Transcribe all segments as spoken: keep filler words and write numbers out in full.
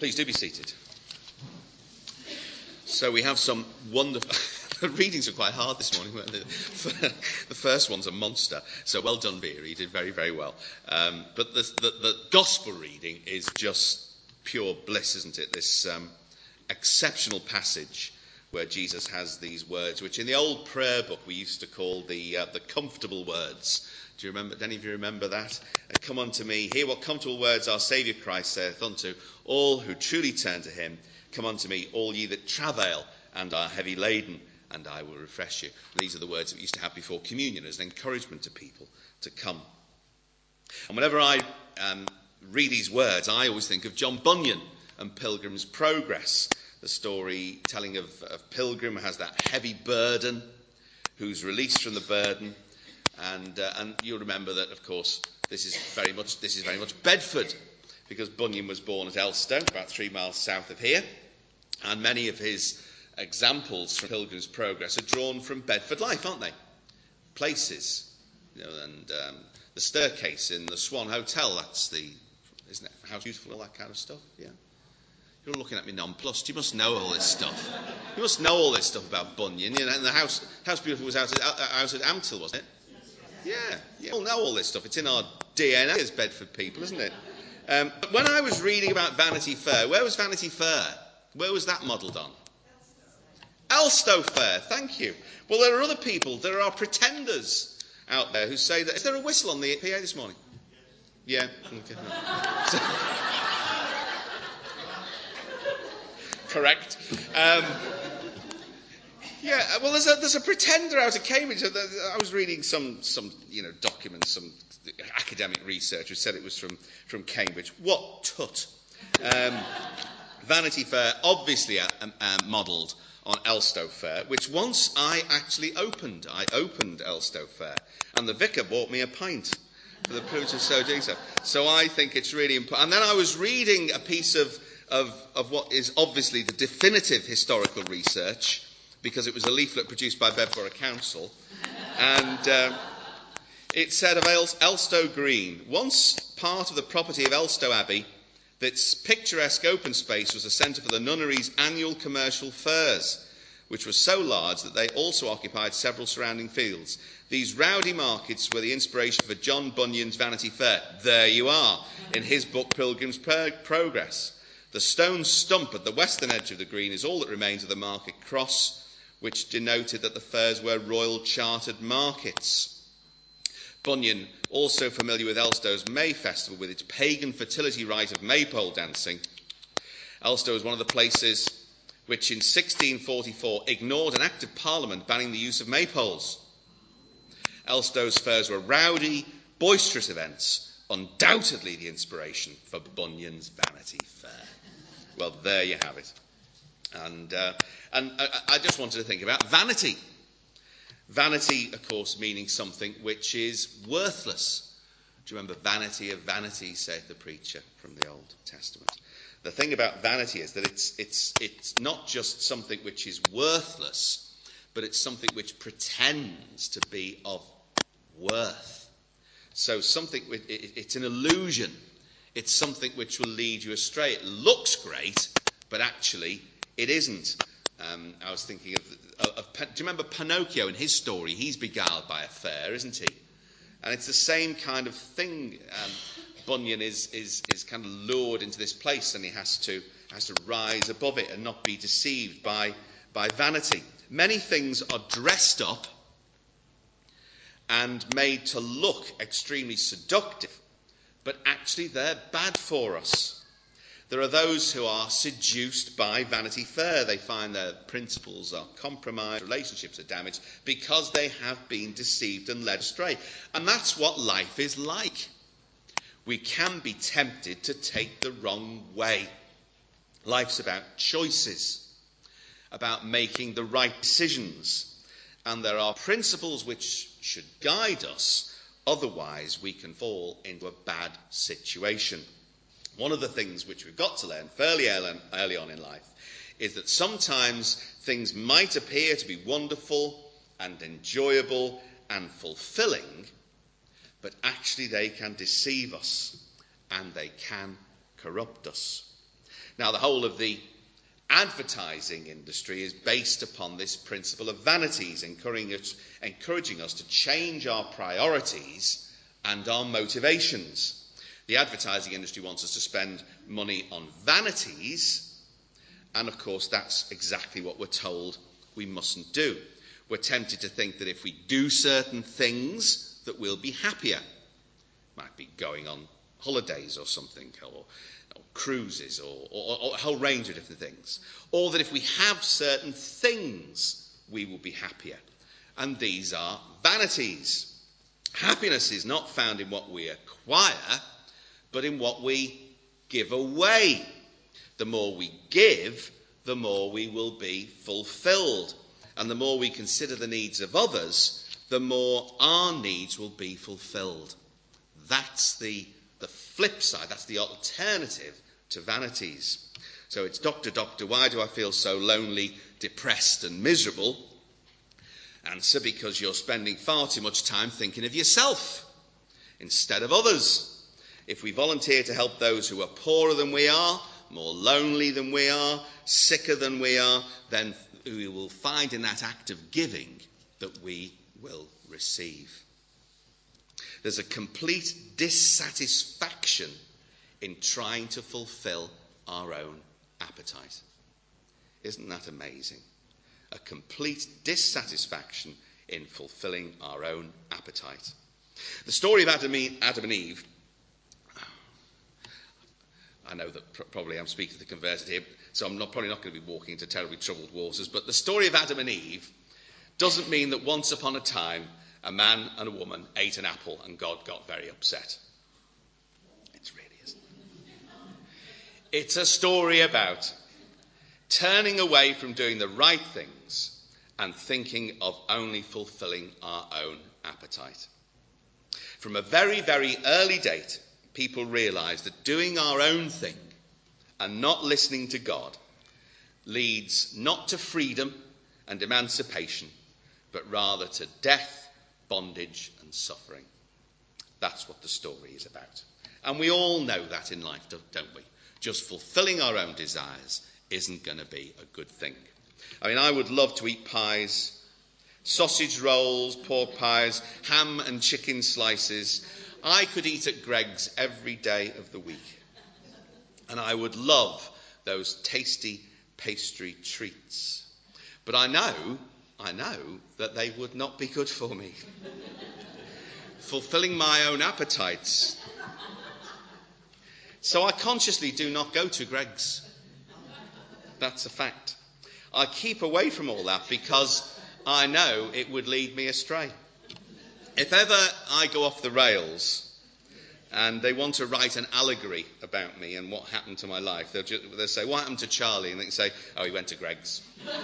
Please do be seated. So we have some wonderful... The readings are quite hard this morning, weren't they? The first one's a monster. So well done, Vera. You did very, very well. Um, but the, the, the gospel reading is just pure bliss, isn't it? This um, exceptional passage where Jesus has these words, which in the old prayer book we used to call the uh, the comfortable words. Do you remember? Do any of you remember that? Uh, Come unto me, hear what comfortable words our Saviour Christ saith unto all who truly turn to him. Come unto me, all ye that travail and are heavy laden, and I will refresh you. And these are the words that we used to have before communion as an encouragement to people to come. And whenever I um, read these words, I always think of John Bunyan and Pilgrim's Progress. The story telling of, of Pilgrim has that heavy burden, who's released from the burden. And uh, and you'll remember that, of course, this is very much this is very much Bedford, because Bunyan was born at Elstow, about three miles south of here, and many of his examples from Pilgrim's Progress are drawn from Bedford life, aren't they? Places, you know, and um, the staircase in the Swan Hotel. That's the, isn't it? How beautiful, all that kind of stuff. Yeah. You're looking at me nonplussed. You must know all this stuff. You must know all this stuff about Bunyan. You know, and the house, House Beautiful was out at, out at Ampthill, wasn't it? Yeah, you all know all this stuff. It's in our D N A as Bedford people, isn't it? Um, but when I was reading about Vanity Fair, where was Vanity Fair? Where was that modelled on? Elstow Fair, thank you. Well, there are other people, there are pretenders out there who say that... Is there a whistle on the P A this morning? Yeah, okay. So, correct. Um, yeah, well, there's a, there's a pretender out of Cambridge. I was reading some, some you know, documents, some academic research who said it was from, from Cambridge. What tut. Um, Vanity Fair, obviously uh, uh, modelled on Elstow Fair, which once I actually opened. I opened Elstow Fair, and the vicar bought me a pint for the privilege of so doing so. So I think it's really important. And then I was reading a piece of, of, of what is obviously the definitive historical research, because it was a leaflet produced by Bedford Council, and um, it said of El- Elstow Green, once part of the property of Elstow Abbey, its picturesque open space was the centre for the nunnery's annual commercial fairs, which were so large that they also occupied several surrounding fields. These rowdy markets were the inspiration for John Bunyan's Vanity Fair. There you are, in his book Pilgrim's Progress. The stone stump at the western edge of the green is all that remains of the market cross, which denoted that the fairs were royal chartered markets. Bunyan, also familiar with Elstow's May Festival with its pagan fertility rite of maypole dancing. Elstow is one of the places which in sixteen forty-four ignored an act of Parliament banning the use of maypoles. Elstow's fairs were rowdy, boisterous events, undoubtedly the inspiration for Bunyan's Vanity Fair. Well, there you have it. And, uh, and I, I just wanted to think about vanity. Vanity, of course, meaning something which is worthless. Do you remember vanity of vanity, saith the preacher from the Old Testament? The thing about vanity is that it's, it's, it's not just something which is worthless, but it's something which pretends to be of worth. So something, it, it's an illusion. It's something which will lead you astray. It looks great, but actually it isn't. Um, I was thinking of, of, of... Do you remember Pinocchio in his story? He's beguiled by a fair, isn't he? And it's the same kind of thing. Um, Bunyan is, is, is kind of lured into this place, and he has to, has to rise above it and not be deceived by, by vanity. Many things are dressed up and made to look extremely seductive, but actually they're bad for us. There are those who are seduced by Vanity Fair. They find their principles are compromised, relationships are damaged, because they have been deceived and led astray. And that's what life is like. We can be tempted to take the wrong way. Life's about choices, about making the right decisions. And there are principles which should guide us, otherwise we can fall into a bad situation. One of the things which we've got to learn fairly early on in life is that sometimes things might appear to be wonderful and enjoyable and fulfilling, but actually they can deceive us and they can corrupt us. Now, the whole of the advertising industry is based upon this principle of vanities, encouraging us, encouraging us to change our priorities and our motivations. The advertising industry wants us to spend money on vanities, and of course that's exactly what we're told we mustn't do. We're tempted to think that if we do certain things that we'll be happier. Might be going on holidays or something, or, or cruises, or, or, or a whole range of different things. Or that if we have certain things, we will be happier. And these are vanities. Happiness is not found in what we acquire, but in what we give away. The more we give, the more we will be fulfilled. And the more we consider the needs of others, the more our needs will be fulfilled. That's the, the flip side, that's the alternative to vanities. So it's, doctor, doctor, why do I feel so lonely, depressed and miserable? Answer, because you're spending far too much time thinking of yourself instead of others. If we volunteer to help those who are poorer than we are, more lonely than we are, sicker than we are, then we will find in that act of giving that we will receive. There's a complete dissatisfaction in trying to fulfill our own appetite. Isn't that amazing? A complete dissatisfaction in fulfilling our own appetite. The story of Adam and Eve, I know that pr- probably I'm speaking to the converted here, so I'm not, probably not going to be walking into terribly troubled waters, but the story of Adam and Eve doesn't mean that once upon a time a man and a woman ate an apple and God got very upset. It really isn't. It's a story about turning away from doing the right things and thinking of only fulfilling our own appetite. From a very, very early date, people realised that doing our own thing and not listening to God leads not to freedom and emancipation, but rather to death, bondage and suffering. That's what the story is about. And we all know that in life, don't we? Just fulfilling our own desires isn't going to be a good thing. I mean, I would love to eat pies, sausage rolls, pork pies, ham and chicken slices. I could eat at Greggs every day of the week. And I would love those tasty pastry treats. But I know, I know that they would not be good for me. Fulfilling my own appetites. So I consciously do not go to Greggs. That's a fact. I keep away from all that because I know it would lead me astray. If ever I go off the rails and they want to write an allegory about me and what happened to my life, they'll, just, they'll say, what happened to Charlie? And they can say, oh, he went to Greggs.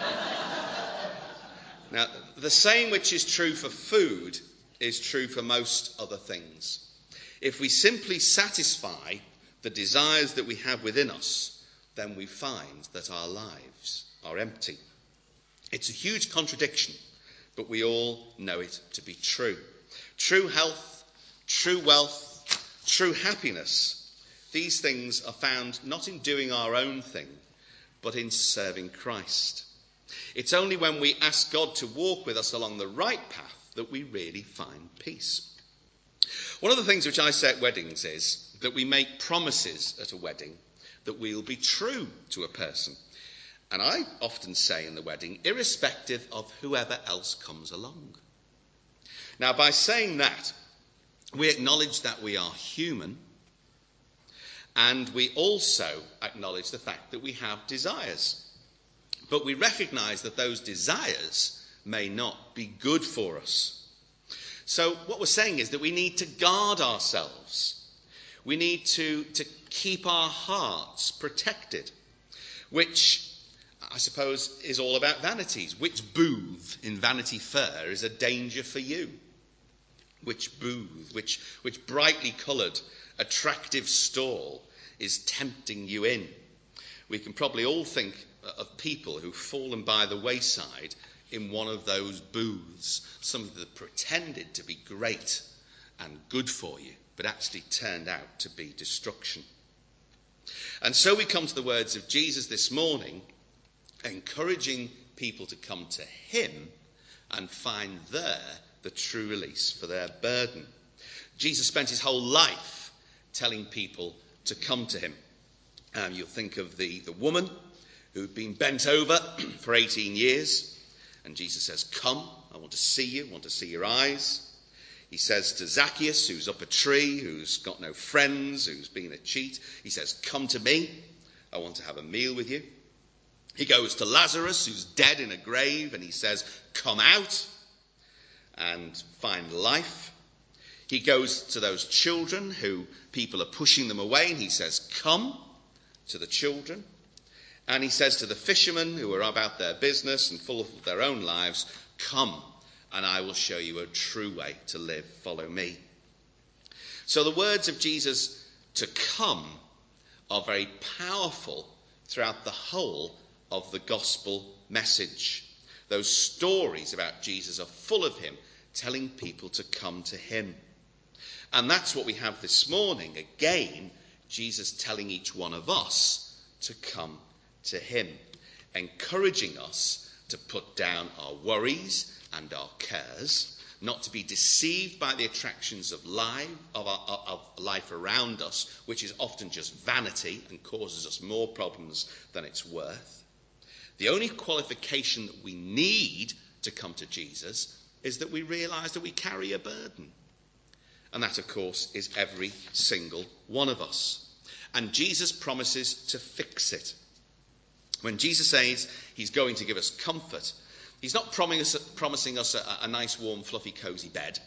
Now, the same which is true for food is true for most other things. If we simply satisfy the desires that we have within us, then we find that our lives are empty. It's a huge contradiction, but we all know it to be true. True health, true wealth, true happiness, these things are found not in doing our own thing, but in serving Christ. It's only when we ask God to walk with us along the right path that we really find peace. One of the things which I say at weddings is that we make promises at a wedding that we'll be true to a person. And I often say in the wedding, irrespective of whoever else comes along. Now, by saying that, we acknowledge that we are human, and we also acknowledge the fact that we have desires. But we recognise that those desires may not be good for us. So what we're saying is that we need to guard ourselves. We need to, to keep our hearts protected, which I suppose is all about vanities. Which booth in Vanity Fair is a danger for you? Which booth, which, which brightly coloured, attractive stall is tempting you in? We can probably all think of people who've fallen by the wayside in one of those booths, something that pretended to be great and good for you, but actually turned out to be destruction. And so we come to the words of Jesus this morning, encouraging people to come to him and find there the true release for their burden. Jesus spent his whole life telling people to come to him. Um, you'll think of the, the woman who'd been bent over for eighteen years. And Jesus says, come, I want to see you, I want to see your eyes. He says to Zacchaeus, who's up a tree, who's got no friends, who's been a cheat, he says, come to me, I want to have a meal with you. He goes to Lazarus, who's dead in a grave, and he says, come out and find life. He goes to those children who people are pushing them away, and he says, come to the children. And he says to the fishermen who are about their business and full of their own lives, come, and I will show you a true way to live. Follow me. So the words of Jesus to come are very powerful throughout the whole of the gospel message. Those stories about Jesus are full of him telling people to come to him. And that's what we have this morning. Again, Jesus telling each one of us to come to him, encouraging us to put down our worries and our cares, not to be deceived by the attractions of life, of, our, of life around us, which is often just vanity and causes us more problems than it's worth. The only qualification that we need to come to Jesus is that we realise that we carry a burden. And that, of course, is every single one of us. And Jesus promises to fix it. When Jesus says he's going to give us comfort, he's not promising us, promising us a, a nice, warm, fluffy, cosy bed.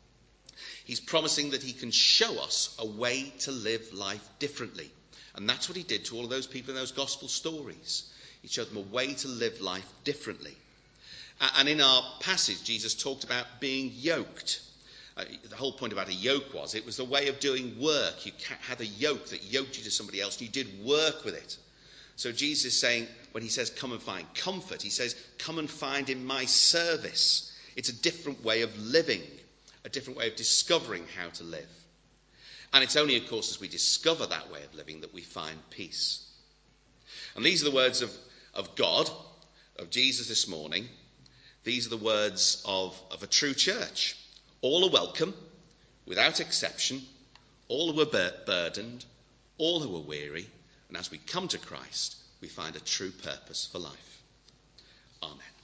He's promising that he can show us a way to live life differently. And that's what he did to all of those people in those gospel stories. He showed them a way to live life differently. And in our passage, Jesus talked about being yoked. Uh, the whole point about a yoke was it was the way of doing work. You had a yoke that yoked you to somebody else, and you did work with it. So Jesus is saying, when he says come and find comfort, he says come and find in my service. It's a different way of living, a different way of discovering how to live. And it's only, of course, as we discover that way of living that we find peace. And these are the words of, of God, of Jesus this morning. These are the words of, of a true church. All are welcome, without exception. All who are bur- burdened, all who are weary. And as we come to Christ, we find a true purpose for life. Amen.